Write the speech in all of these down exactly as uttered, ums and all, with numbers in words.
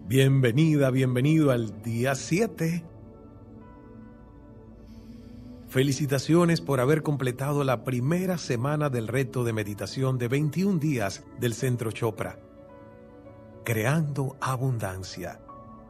Bienvenida, bienvenido al día siete. Felicitaciones por haber completado la primera semana del reto de meditación de veintiún días del Centro Chopra, Creando Abundancia.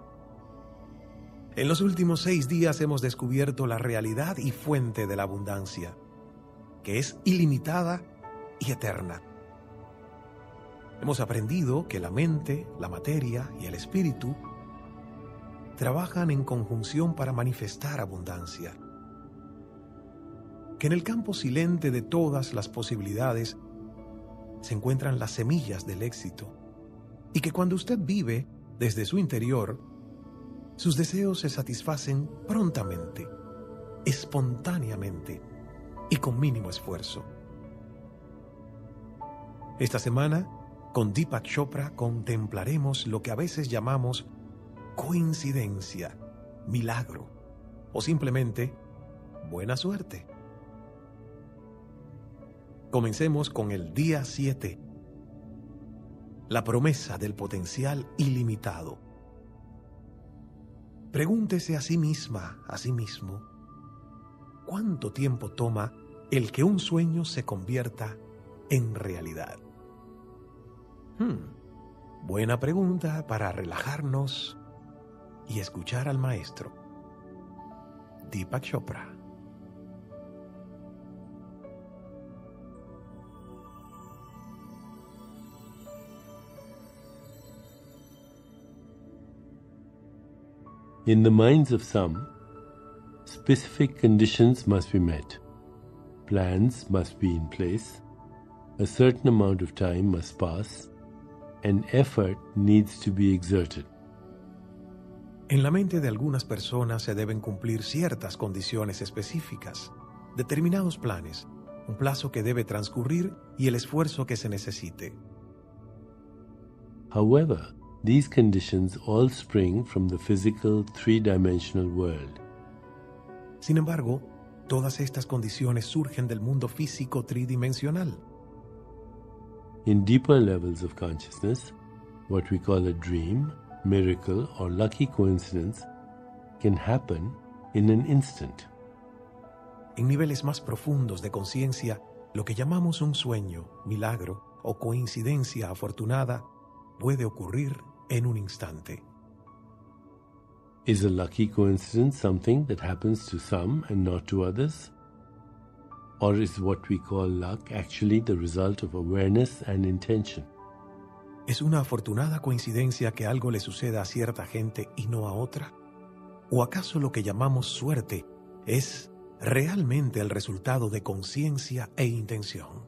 En los últimos seis días hemos descubierto la realidad y fuente de la abundancia, que es ilimitada y eterna. Hemos aprendido que la mente, la materia y el espíritu trabajan en conjunción para manifestar abundancia. Que en el campo silente de todas las posibilidades se encuentran las semillas del éxito y que cuando usted vive desde su interior, sus deseos se satisfacen prontamente, espontáneamente y con mínimo esfuerzo. Esta semana, con Deepak Chopra contemplaremos lo que a veces llamamos coincidencia, milagro o simplemente buena suerte. Comencemos con el día siete, la promesa del potencial ilimitado. Pregúntese a sí misma, a sí mismo, ¿cuánto tiempo toma el que un sueño se convierta en realidad? Hmm, buena pregunta para relajarnos y escuchar al maestro, Deepak Chopra. In the minds of some, specific conditions must be met. Plans must be in place. A certain amount of time must pass. And effort needs to be exerted. En la mente de algunas personas se deben cumplir ciertas condiciones específicas, determinados planes, un plazo que debe transcurrir y el esfuerzo que se necesite. However, these conditions all spring from the physical three-dimensional world. Sin embargo, todas estas condiciones surgen del mundo físico tridimensional. In deeper levels of consciousness, what we call a dream, miracle, or lucky coincidence can happen in an instant. En niveles más profundos de conciencia, lo que llamamos un sueño, milagro o coincidencia afortunada puede ocurrir en un instante. Is a lucky coincidence something that happens to some and not to others? Or is what we call luck actually the result of awareness and intention? ¿Es una afortunada coincidencia que algo le suceda a cierta gente y no a otra? ¿O acaso lo que llamamos suerte es realmente el resultado de conciencia e intención?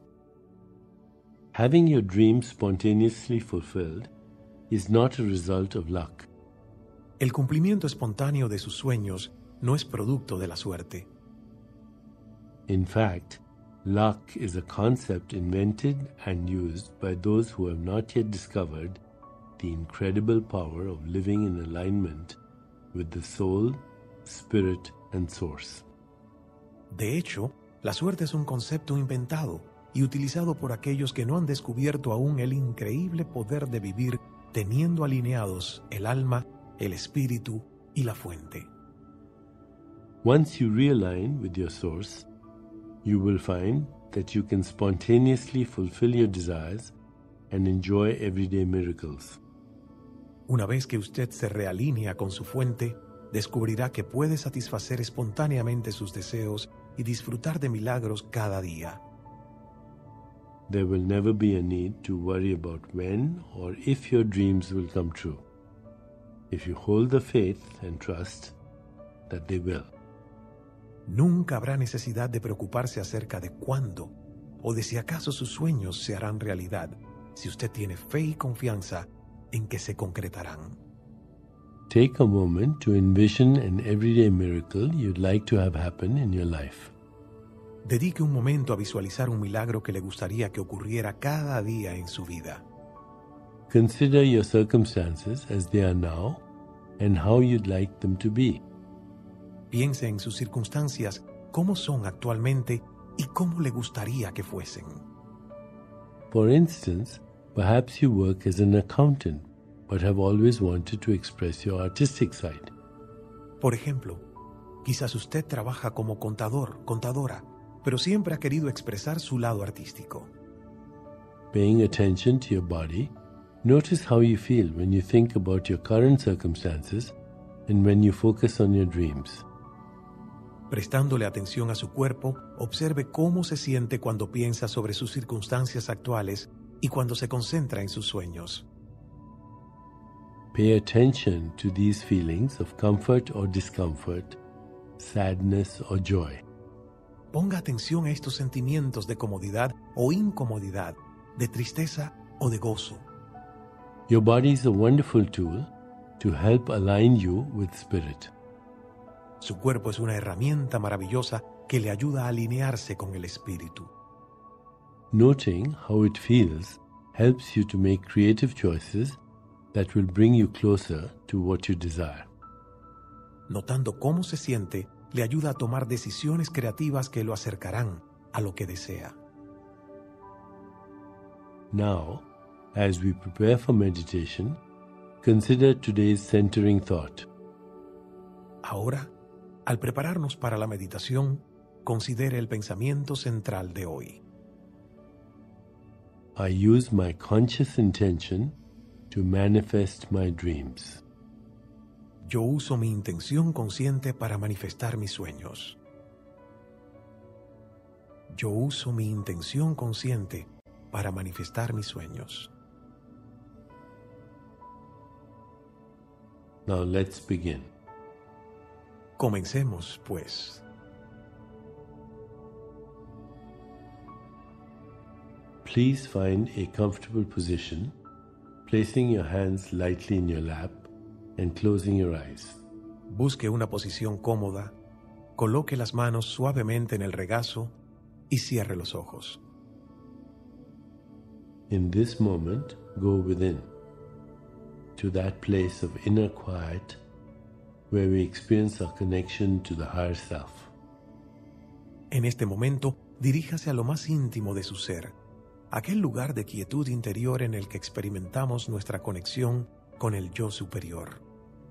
Having your dream spontaneously fulfilled is not a result of luck. El cumplimiento espontáneo de sus sueños no es producto de la suerte. In fact, luck is a concept invented and used by those who have not yet discovered the incredible power of living in alignment with the soul, spirit, and source. De hecho, la suerte es un concepto inventado y utilizado por aquellos que no han descubierto aún el increíble poder de vivir teniendo alineados el alma, el espíritu y la fuente. Once you realign with your source, you will find that you can spontaneously fulfill your desires and enjoy everyday miracles. Una vez que usted se realinea con su fuente, descubrirá que puede satisfacer espontáneamente sus deseos y disfrutar de milagros cada día. There will never be a need to worry about when or if your dreams will come true, if you hold the faith and trust that they will. Nunca habrá necesidad de preocuparse acerca de cuándo o de si acaso sus sueños se harán realidad, si usted tiene fe y confianza en que se concretarán. Take a moment to envision an everyday miracle you'd like to have happen in your life. Dedique un momento a visualizar un milagro que le gustaría que ocurriera cada día en su vida. Consider your circumstances as they are now and how you'd like them to be. Piense en sus circunstancias, cómo son actualmente y cómo le gustaría que fuesen. For instance, perhaps you work as an accountant, but have always wanted to express your artistic side. Por ejemplo, quizás usted trabaja como contador, contadora, pero siempre ha querido expresar su lado artístico. Paying attention to your body, notice how you feel when you think about your current circumstances and when you focus on your dreams. Prestándole atención a su cuerpo, observe cómo se siente cuando piensa sobre sus circunstancias actuales y cuando se concentra en sus sueños. Pay attention to these feelings of comfort or discomfort, sadness or joy. Ponga atención a estos sentimientos de comodidad o incomodidad, de tristeza o de gozo. Your body is a wonderful tool to help align you with spirit. Su cuerpo es una herramienta maravillosa que le ayuda a alinearse con el espíritu. Noting how it feels helps you to make creative choices that will bring you closer to what you desire. Notando cómo se siente, le ayuda a tomar decisiones creativas que lo acercarán a lo que desea. Now, as we prepare for meditation, consider today's centering thought. Ahora, al prepararnos para la meditación, considere el pensamiento central de hoy. I use my conscious intention to manifest my dreams. Yo uso mi intención consciente para manifestar mis sueños. Yo uso mi intención consciente para manifestar mis sueños. Now let's begin. Comencemos, pues. Please find a comfortable position, placing your hands lightly in your lap and closing your eyes. Busque una posición cómoda, coloque las manos suavemente en el regazo y cierre los ojos. In this moment, go within, to that place of inner quiet where we experience our connection to the higher self. En este momento, diríjase a lo más íntimo de su ser, aquel lugar de quietud interior en el que experimentamos nuestra conexión con el yo superior.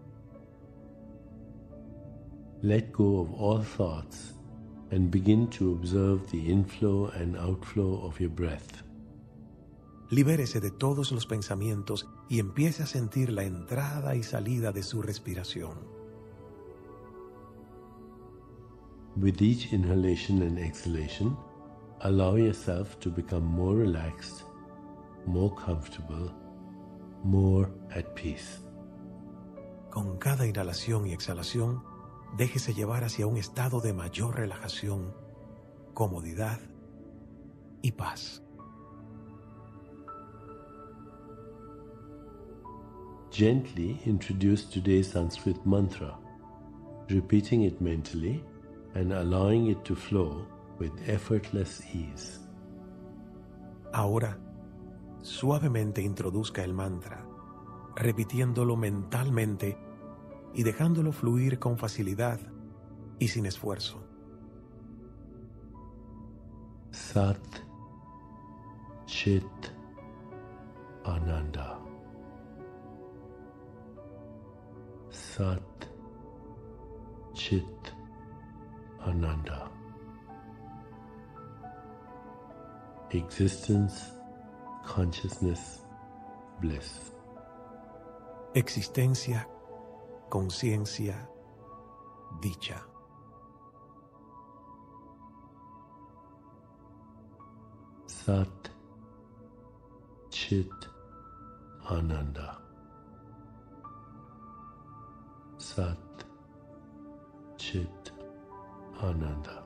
Let go of all thoughts and begin to observe the inflow and outflow of your breath. Libérese de todos los pensamientos y empiece a sentir la entrada y salida de su respiración. With each inhalation and exhalation, allow yourself to become more relaxed, more comfortable, more at peace. Con cada inhalación y exhalación, déjese llevar hacia un estado de mayor relajación, comodidad y paz. Gently introduce today's Sanskrit mantra, repeating it mentally and allowing it to flow with effortless ease. Ahora, suavemente introduzca el mantra, repitiéndolo mentalmente y dejándolo fluir con facilidad y sin esfuerzo. Sat Chit Ananda. Sat Chit Ananda. Existence, consciousness, bliss. Existencia, conciencia, dicha. Sat Chit Ananda. Sat Chit Ananda.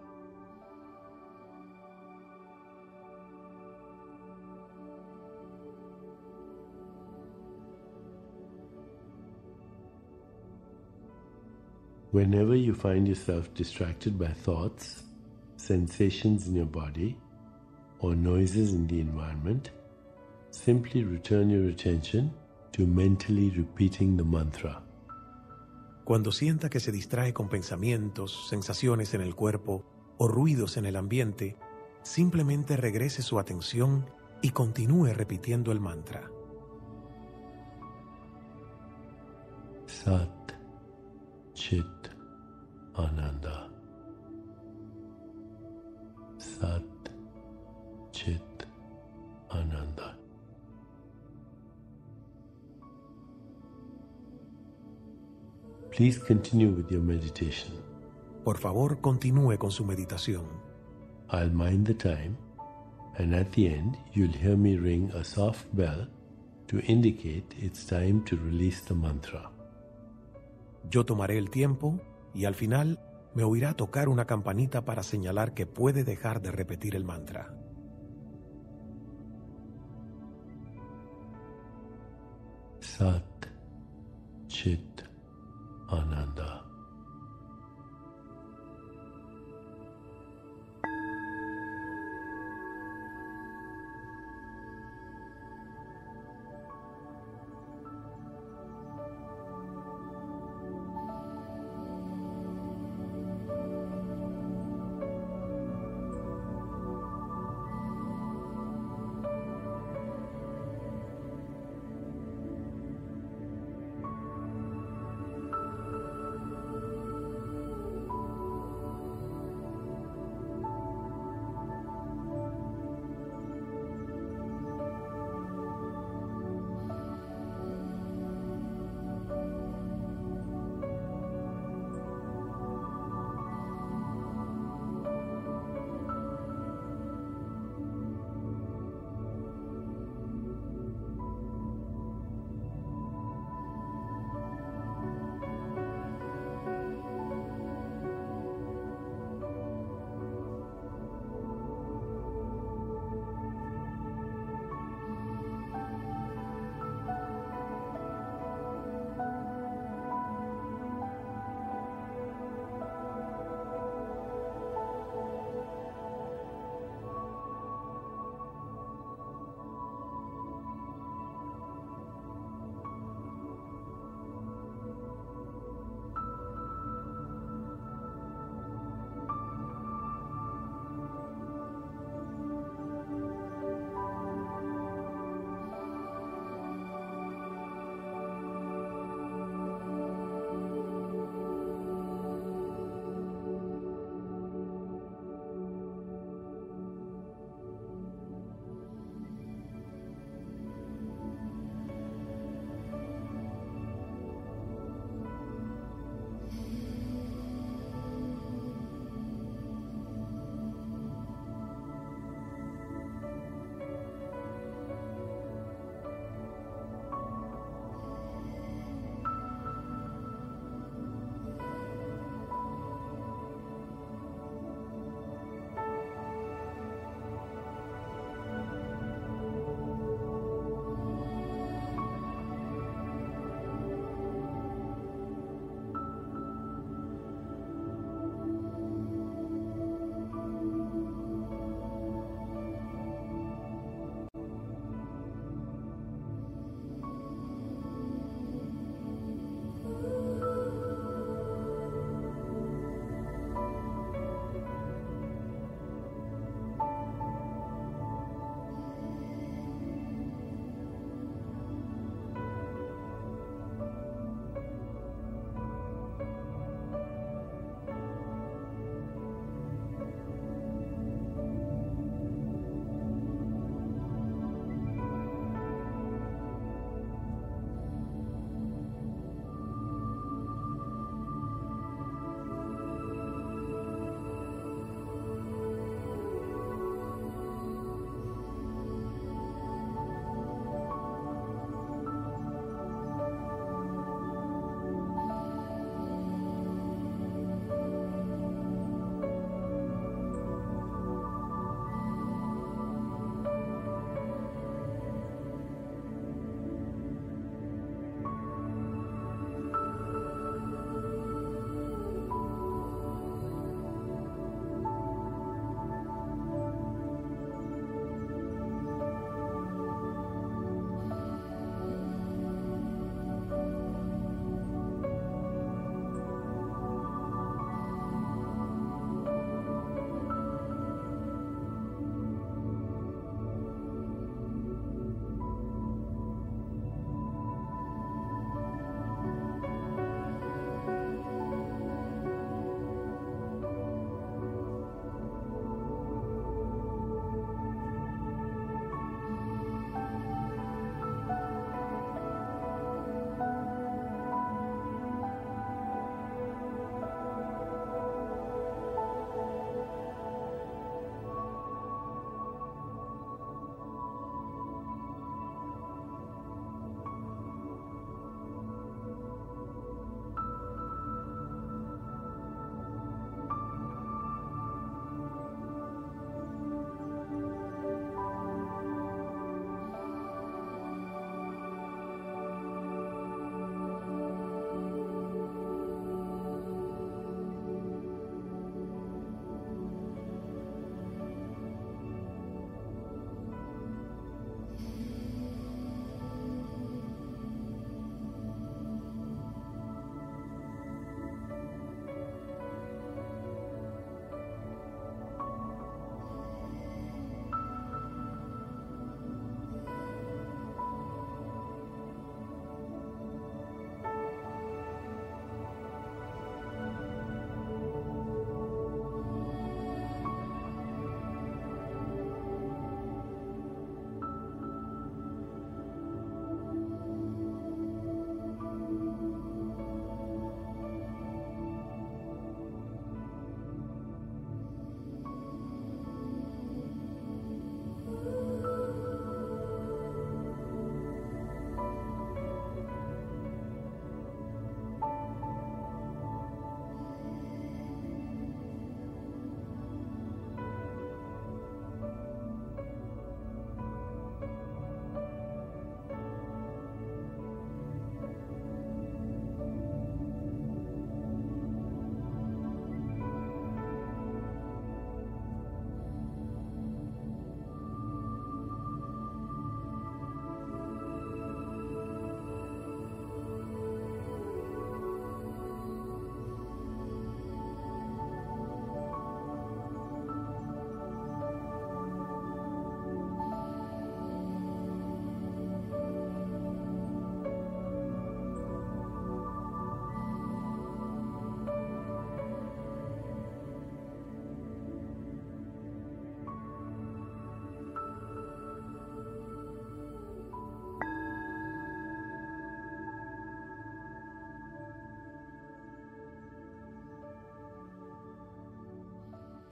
Whenever you find yourself distracted by thoughts, sensations in your body, or noises in the environment, simply return your attention to mentally repeating the mantra. Cuando sienta que se distrae con pensamientos, sensaciones en el cuerpo o ruidos en el ambiente, simplemente regrese su atención y continúe repitiendo el mantra. Sat Chit Ananda. Sat Chit Ananda. Please continue with your meditation. Por favor, continúe con su meditación. I'll mind the time, and at the end, you'll hear me ring a soft bell to indicate it's time to release the mantra. Yo tomaré el tiempo y al final me oirá tocar una campanita para señalar que puede dejar de repetir el mantra. Sat Chit Ananda.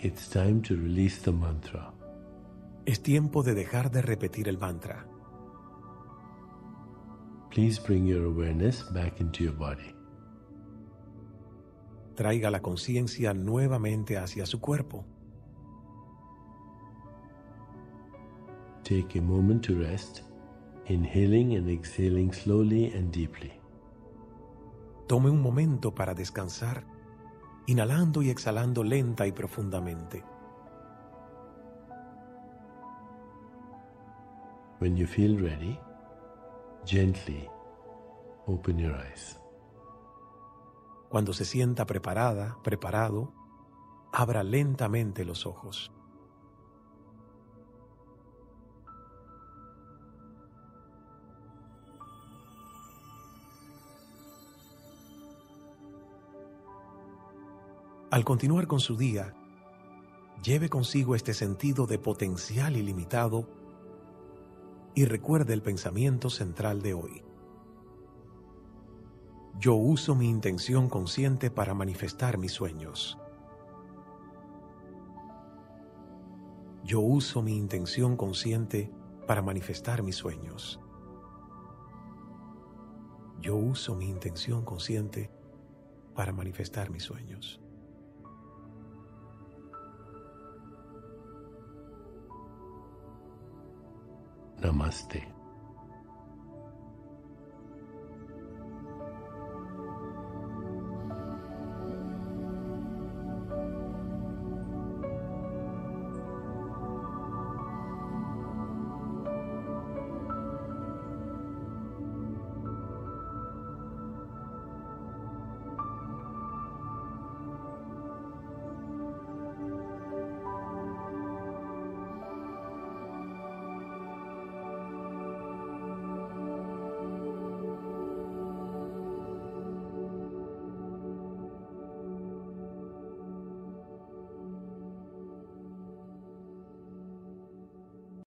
It's time to release the mantra. Es tiempo de dejar de repetir el mantra. Please bring your awareness back into your body. Traiga la conciencia nuevamente hacia su cuerpo. Take a moment to rest, inhaling and exhaling slowly and deeply. Tome un momento para descansar, inhalando y exhalando lenta y profundamente. When you feel ready, gently open your eyes. Cuando se sienta preparada, preparado, abra lentamente los ojos. Al continuar con su día, lleve consigo este sentido de potencial ilimitado y recuerde el pensamiento central de hoy. Yo uso mi intención consciente para manifestar mis sueños. Yo uso mi intención consciente para manifestar mis sueños. Yo uso mi intención consciente para manifestar mis sueños. Namaste.